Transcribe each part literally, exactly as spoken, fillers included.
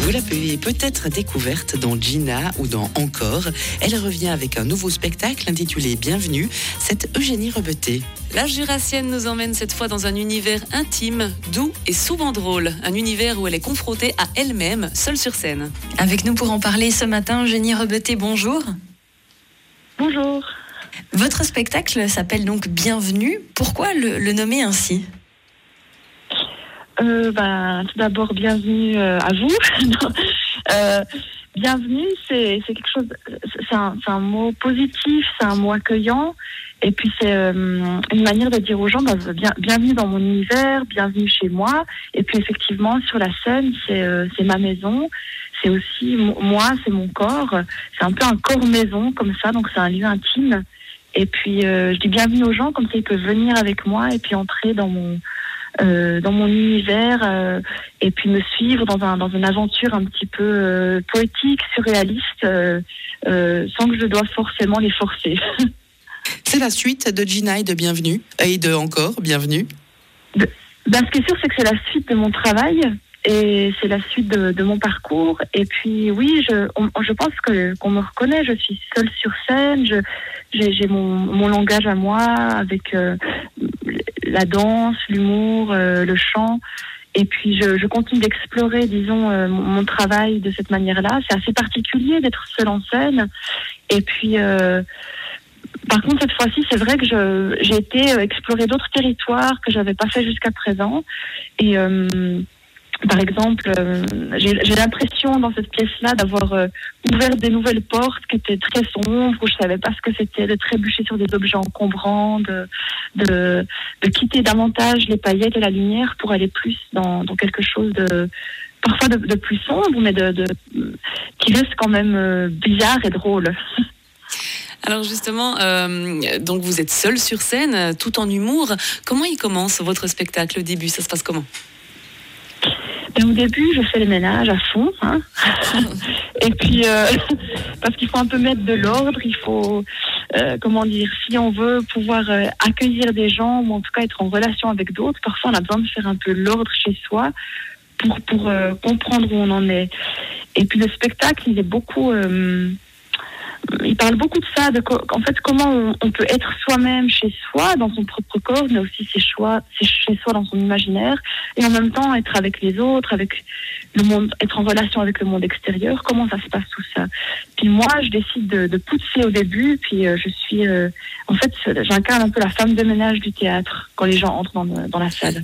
Vous l'avez peut-être découverte dans Gina ou dans Encore. Elle revient avec un nouveau spectacle intitulé Bienvenue. C'est Eugénie Rebeté. La Jurassienne nous emmène cette fois dans un univers intime, doux et souvent drôle. Un univers où elle est confrontée à elle-même, seule sur scène. Avec nous pour en parler ce matin, Eugénie Rebeté, bonjour. Bonjour. Votre spectacle s'appelle donc Bienvenue. Pourquoi le, le nommer ainsi ? Euh, ben, tout d'abord, bienvenue euh, à vous. euh, bienvenue, c'est, c'est quelque chose, c'est un, c'est un mot positif, c'est un mot accueillant, et puis c'est euh, une manière de dire aux gens, ben, bien, bienvenue dans mon univers, bienvenue chez moi. Et puis effectivement, sur la scène, c'est, euh, c'est ma maison, c'est aussi moi, c'est mon corps, c'est un peu un corps maison comme ça, donc c'est un lieu intime. Et puis euh, je dis bienvenue aux gens, comme ça ils peuvent venir avec moi et puis entrer dans mon Euh, dans mon univers euh, et puis me suivre dans un dans une aventure un petit peu euh, poétique, surréaliste, euh, euh, sans que je doive forcément les forcer. C'est la suite de Gina et de Bienvenue, et de Encore, Bienvenue. De, ben, ce qui est sûr, c'est que c'est la suite de mon travail et c'est la suite de, de mon parcours. Et puis oui, je, on, je pense que qu'on me reconnaît. Je suis seule sur scène. Je, j'ai, j'ai mon, mon langage à moi avec euh, la danse, l'humour, euh, le chant. Et puis je, je continue d'explorer, disons, euh, mon, mon travail de cette manière-là. C'est assez particulier d'être seule en scène. Et puis, euh, par contre, cette fois-ci, c'est vrai que je, j'ai été explorer d'autres territoires que j'avais pas fait jusqu'à présent. Et euh, par exemple, euh, j'ai, j'ai l'impression dans cette pièce-là d'avoir euh, ouvert des nouvelles portes qui étaient très sombres, où je savais pas ce que c'était, de trébucher sur des objets encombrants, de, de, de quitter davantage les paillettes et la lumière pour aller plus dans, dans quelque chose de parfois de, de plus sombre, mais de, de qui reste quand même euh, bizarre et drôle. Alors justement, euh, donc vous êtes seule sur scène, tout en humour. Comment il commence votre spectacle au début ? Ça se passe comment ? Ben, au début, je fais le ménage à fond, hein. Et puis euh, parce qu'il faut un peu mettre de l'ordre, il faut, euh, comment dire, si on veut pouvoir euh, accueillir des gens ou en tout cas être en relation avec d'autres, parfois on a besoin de faire un peu l'ordre chez soi pour pour euh, comprendre où on en est. Et puis le spectacle, il est beaucoup euh, il parle beaucoup de ça, de co- en fait comment on, on peut être soi-même chez soi, dans son propre corps, mais aussi ses choix, c'est chez soi dans son imaginaire, et en même temps être avec les autres, avec le monde, être en relation avec le monde extérieur. Comment ça se passe tout ça ? Puis moi, je décide de, de pousser au début, puis euh, je suis, euh, en fait, j'incarne un peu la femme de ménage du théâtre quand les gens entrent dans, le, dans la salle.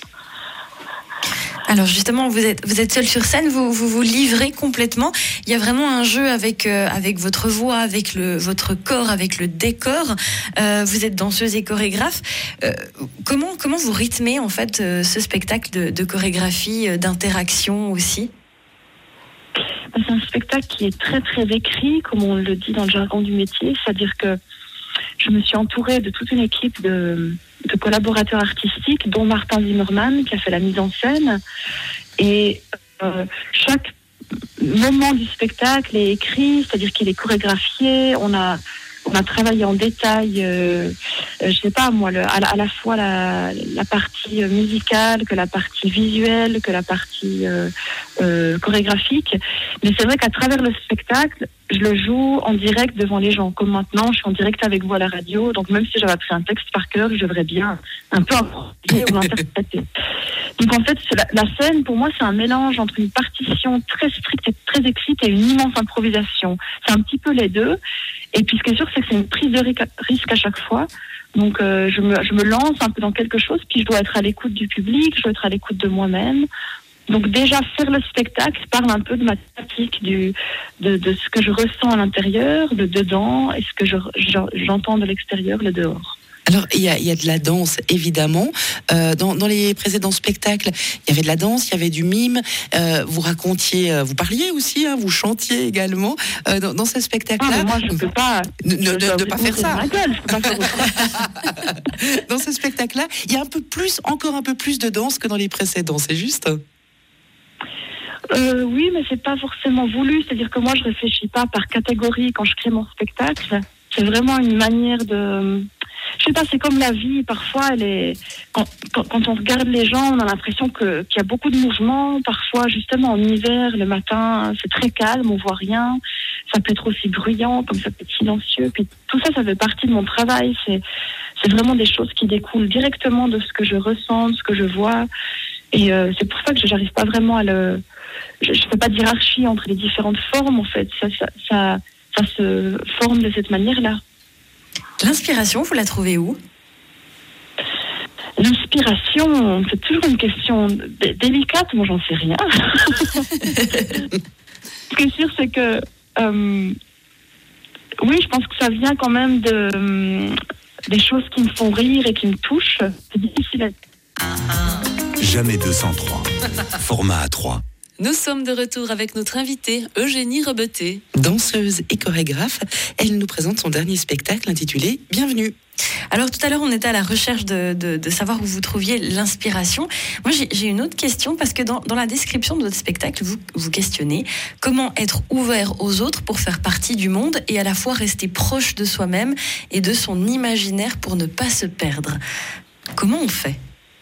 Alors justement, vous êtes vous êtes seule sur scène, vous vous vous livrez complètement. Il y a vraiment un jeu avec euh, avec votre voix, avec le votre corps, avec le décor. Euh, vous êtes danseuse et chorégraphe. Euh, comment comment vous rythmez en fait euh, ce spectacle de, de chorégraphie, euh, d'interaction aussi ? C'est un spectacle qui est très très écrit, comme on le dit dans le jargon du métier, c'est-à-dire que je me suis entourée de toute une équipe de, de collaborateurs artistiques, dont Martin Zimmermann, qui a fait la mise en scène. Et euh, chaque moment du spectacle est écrit, c'est-à-dire qu'il est chorégraphié. On a, on a travaillé en détail, euh, je sais pas moi, le, à, la, à la fois la, la partie musicale, que la partie visuelle, que la partie euh, euh, chorégraphique. Mais c'est vrai qu'à travers le spectacle, je le joue en direct devant les gens. Comme maintenant, je suis en direct avec vous à la radio. Donc même si j'avais appris un texte par cœur, je devrais bien un peu improviser ou l'interpréter. Donc en fait, c'est la, la scène, pour moi, c'est un mélange entre une partition très stricte et très écrite et une immense improvisation. C'est un petit peu les deux. Et puis ce qui est sûr, c'est que c'est une prise de risque à chaque fois. Donc euh, je, me, je me lance un peu dans quelque chose, puis je dois être à l'écoute du public, je dois être à l'écoute de moi-même. Donc déjà, faire le spectacle parle un peu de ma thématique, du, de, de ce que je ressens à l'intérieur, de dedans, et ce que je, je, j'entends de l'extérieur, le dehors. Alors, il y a, il y a de la danse, évidemment. Euh, dans, dans les précédents spectacles, il y avait de la danse, il y avait du mime. Euh, vous racontiez, euh, vous parliez aussi, hein, vous chantiez également. Euh, dans, dans ce spectacle-là... Ah, moi, je ne peux pas... Ne, ne, de, de pas faire ça. Gueule, je peux pas faire dans ce spectacle-là, il y a un peu plus, encore un peu plus de danse que dans les précédents, c'est juste ? Euh, oui, mais c'est pas forcément voulu. C'est-à-dire que moi, je réfléchis pas par catégorie quand je crée mon spectacle. C'est vraiment une manière de... je sais pas, c'est comme la vie. Parfois, elle est, quand, quand, quand on regarde les gens, on a l'impression que, qu'il y a beaucoup de mouvements. Parfois, justement, en hiver, le matin, c'est très calme, on voit rien. Ça peut être aussi bruyant, comme ça peut être silencieux. Puis tout ça, ça fait partie de mon travail. C'est, c'est vraiment des choses qui découlent directement de ce que je ressens, de ce que je vois. Et euh, c'est pour ça que je n'arrive pas vraiment à le... Je ne fais pas de hiérarchie entre les différentes formes, en fait. Ça, ça, ça, ça se forme de cette manière-là. L'inspiration, vous la trouvez où ? L'inspiration, c'est toujours une question d- délicate. Moi, j'en sais rien. Ce qui est sûr, c'est que... Euh, oui, je pense que ça vient quand même de, euh, des choses qui me font rire et qui me touchent. C'est difficile à... Jamais deux cent trois. Format A trois. Nous sommes de retour avec notre invitée, Eugénie Rebeté. Danseuse et chorégraphe, elle nous présente son dernier spectacle intitulé « Bienvenue ». Alors tout à l'heure, on était à la recherche de, de, de savoir où vous trouviez l'inspiration. Moi, j'ai, j'ai une autre question parce que dans, dans la description de votre spectacle, vous vous questionnez comment être ouvert aux autres pour faire partie du monde et à la fois rester proche de soi-même et de son imaginaire pour ne pas se perdre. Comment on fait ?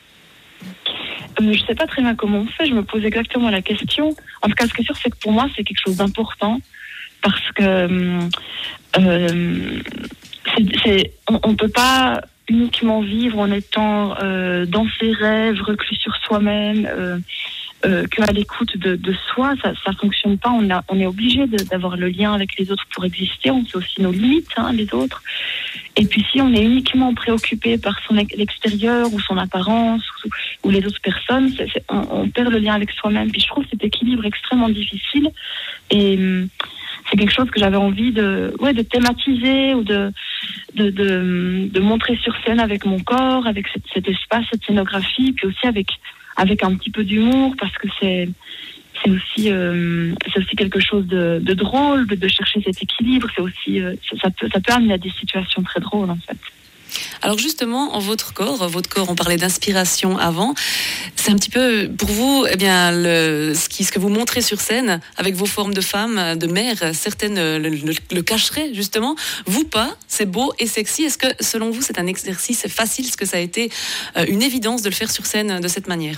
Euh, je ne sais pas très bien comment on fait, je me pose exactement la question. En tout cas, ce qui est sûr, c'est que pour moi, c'est quelque chose d'important parce que euh, c'est, c'est, on ne peut pas uniquement vivre en étant euh, dans ses rêves, reclus sur soi-même, euh, euh, qu'à l'écoute de, de soi. Ça ne fonctionne pas. On, a, on est obligé de, d'avoir le lien avec les autres pour exister. On sait aussi nos limites, hein, les autres. Et puis si on est uniquement préoccupé par son l'extérieur ou son apparence ou, ou les autres personnes, c'est, c'est, on, on perd le lien avec soi-même. Puis je trouve cet équilibre extrêmement difficile et hum, c'est quelque chose que j'avais envie de, ouais, de thématiser ou de, de, de, de montrer sur scène avec mon corps, avec cet, cet espace, cette scénographie, puis aussi avec, avec un petit peu d'humour parce que c'est... C'est aussi, euh, c'est aussi quelque chose de, de drôle, de, de chercher cet équilibre. C'est aussi, euh, ça, ça, peut, ça peut amener à des situations très drôles, en fait. Alors justement, en votre corps, votre corps, on parlait d'inspiration avant. C'est un petit peu, pour vous, eh bien, le, ce, qui, ce que vous montrez sur scène, avec vos formes de femmes, de mères, certaines le, le, le cacheraient, justement. Vous pas, c'est beau et sexy. Est-ce que, selon vous, c'est un exercice facile ? Est-ce que ça a été une évidence de le faire sur scène de cette manière ?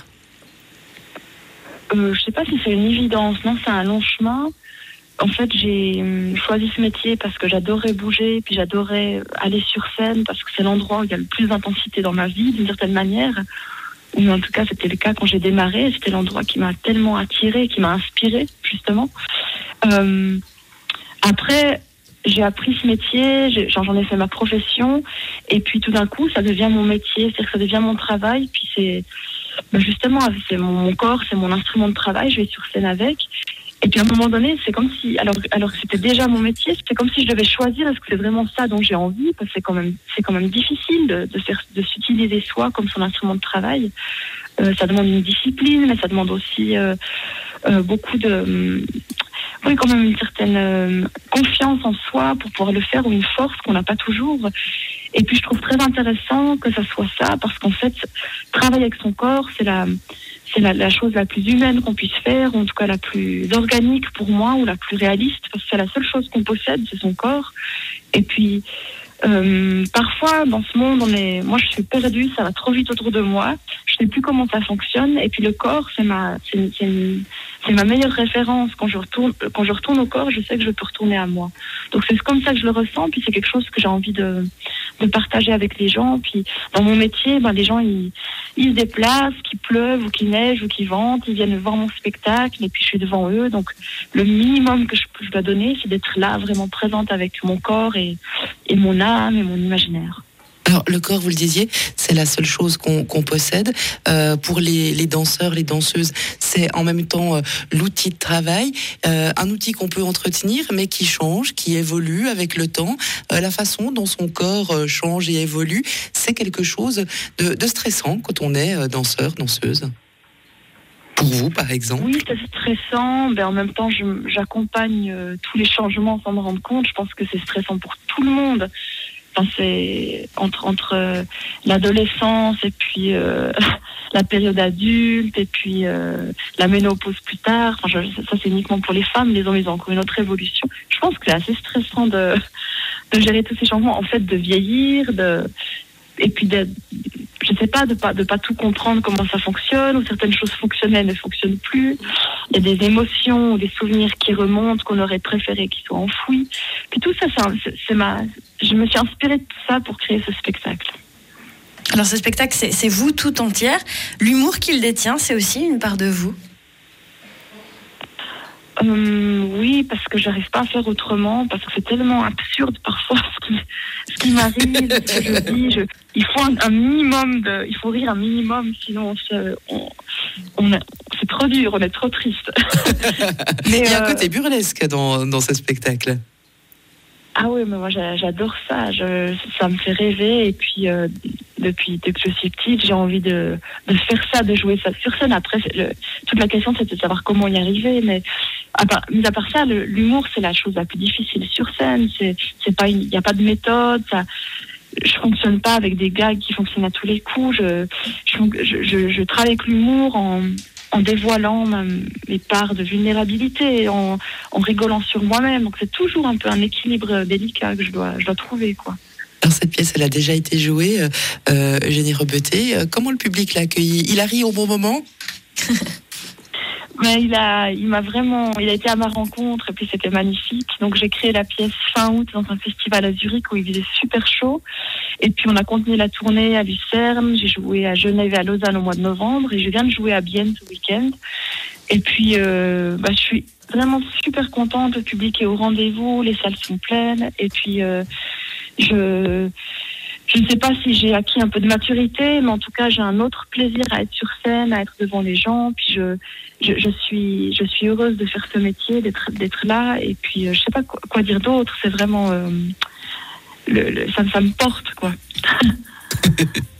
Euh, je ne sais pas si c'est une évidence, non, c'est un long chemin. En fait, j'ai euh, choisi ce métier parce que j'adorais bouger, puis j'adorais aller sur scène parce que c'est l'endroit où il y a le plus d'intensité dans ma vie, d'une certaine manière. Ou en tout cas, c'était le cas quand j'ai démarré. C'était l'endroit qui m'a tellement attirée, qui m'a inspirée, justement. Euh, après, j'ai appris ce métier, j'ai, j'en ai fait ma profession, et puis tout d'un coup, ça devient mon métier, c'est-à-dire que ça devient mon travail, puis c'est... Justement, c'est mon, mon corps, c'est mon instrument de travail, je vais sur scène avec. Et puis à un moment donné, c'est comme si, alors, alors que c'était déjà mon métier, c'est comme si je devais choisir, est-ce que c'est vraiment ça dont j'ai envie, parce que c'est quand même, c'est quand même difficile de, de, faire, de s'utiliser soi comme son instrument de travail. Euh, ça demande une discipline, mais ça demande aussi euh, euh, beaucoup de... Euh, oui, quand même une certaine euh, confiance en soi pour pouvoir le faire, ou une force qu'on n'a pas toujours. Et puis je trouve très intéressant que ça soit ça, parce qu'en fait, travailler avec son corps, c'est la, c'est la, la chose la plus humaine qu'on puisse faire, ou en tout cas la plus organique pour moi, ou la plus réaliste, parce que c'est la seule chose qu'on possède, c'est son corps. Et puis, euh, parfois, dans ce monde, on est, moi je suis perdue, ça va trop vite autour de moi, je sais plus comment ça fonctionne, et puis le corps, c'est ma, c'est, c'est, une, c'est ma meilleure référence. Quand je retourne, quand je retourne au corps, je sais que je peux retourner à moi. Donc c'est comme ça que je le ressens, puis c'est quelque chose que j'ai envie de, de partager avec les gens. Puis dans mon métier, ben, les gens, ils, ils se déplacent, qu'il pleuve ou qu'il neige ou qu'il vente, ils viennent voir mon spectacle, et puis je suis devant eux. Donc le minimum que je, je dois donner, c'est d'être là, vraiment présente avec mon corps et, et mon âme et mon imaginaire. Alors, le corps, vous le disiez, c'est la seule chose qu'on, qu'on possède. Euh, pour les, les danseurs, les danseuses, c'est en même temps euh, l'outil de travail, euh, un outil qu'on peut entretenir, mais qui change, qui évolue avec le temps. Euh, la façon dont son corps euh, change et évolue, c'est quelque chose de, de stressant quand on est euh, danseur, danseuse. Pour vous, par exemple? Oui, c'est stressant. Ben, en même temps, je, j'accompagne euh, tous les changements sans me rendre compte. Je pense que c'est stressant pour tout le monde. Enfin, c'est entre entre euh, l'adolescence et puis euh, la période adulte et puis euh, la ménopause plus tard. Enfin, je, ça c'est uniquement pour les femmes. Les hommes, ils ont encore une autre évolution. Je pense que c'est assez stressant de de gérer tous ces changements. En fait, de vieillir, de et puis de, je sais pas, de pas de pas tout comprendre comment ça fonctionne, ou certaines choses fonctionnaient ne fonctionnent plus. Il y a des émotions ou des souvenirs qui remontent qu'on aurait préféré qu'ils soient enfouis. Puis tout ça, c'est, c'est ma, je me suis inspirée de tout ça pour créer ce spectacle. Alors ce spectacle, c'est, c'est vous tout entière. L'humour qu'il détient, c'est aussi une part de vous. Euh, oui, parce que j'arrive pas à faire autrement, parce que c'est tellement absurde parfois ce qui, ce qui m'arrive, ce que je dis. Je, il faut un, un minimum de, il faut rire un minimum, sinon on se, on, on a, c'est trop dur, on est trop triste. Mais il y a euh, un côté burlesque dans, dans ce spectacle. Ah oui, mais moi j'adore ça. Je, ça me fait rêver. Et puis euh, depuis, depuis que je suis petite, j'ai envie de, de faire ça, de jouer ça sur scène. Après, le, toute la question c'est de savoir comment y arriver. Mais à part, mis à part ça, le, l'humour c'est la chose la plus difficile sur scène. C'est, c'est pas, il n'y a pas de méthode. Ça, je fonctionne pas avec des gags qui fonctionnent à tous les coups. Je, je, je, je travaille avec l'humour en en dévoilant ma, mes parts de vulnérabilité, en, en rigolant sur moi-même. Donc c'est toujours un peu un équilibre délicat que je dois, je dois trouver, quoi. Alors cette pièce, elle a déjà été jouée, euh, Eugénie Rebeté. Comment le public l'a accueilli ? Il a ri au bon moment ? Mais il a, il m'a vraiment, il a été à ma rencontre et puis c'était magnifique. Donc j'ai créé la pièce fin août dans un festival à Zurich où il faisait super chaud. Et puis on a continué la tournée à Lucerne. J'ai joué à Genève et à Lausanne au mois de novembre et je viens de jouer à Bienne ce week-end. Et puis euh, bah, je suis vraiment super contente. Le public est au rendez-vous, les salles sont pleines. Et puis euh, je Je ne sais pas si j'ai acquis un peu de maturité, mais en tout cas, j'ai un autre plaisir à être sur scène, à être devant les gens. Puis je, je, je suis, je suis heureuse de faire ce métier, d'être, d'être là. Et puis, je ne sais pas quoi, quoi dire d'autre. C'est vraiment, euh, le, le, ça, ça me porte, quoi.